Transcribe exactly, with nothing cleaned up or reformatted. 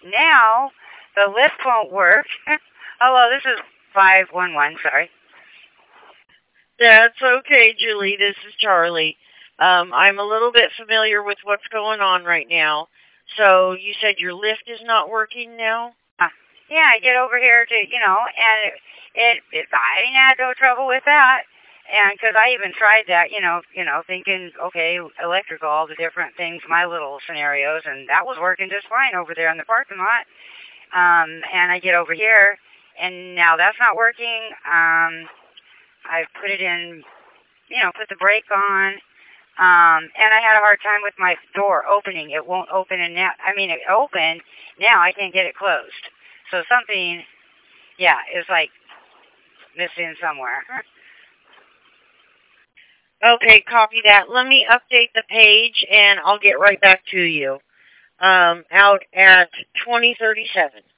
now the lift won't work. Hello, this is five one one. Sorry. That's okay, Julie. This is Charlie. Um, I'm a little bit familiar with what's going on right now. So you said your lift is not working now? Uh, yeah, I get over here to you know, and it, it, it I ain't had no trouble with that. And because I even tried that, you know, you know, thinking, okay, electrical, all the different things, my little scenarios, and that was working just fine over there in the parking lot. Um, and I get over here, and now that's not working. Um, I put it in, you know, put the brake on, um, and I had a hard time with my door opening. It won't open, and now, I mean, it opened. Now I can't get it closed. So something, yeah, is like missing somewhere. Okay, copy that. Let me update the page and I'll get right back to you. Um, out at twenty thirty-seven.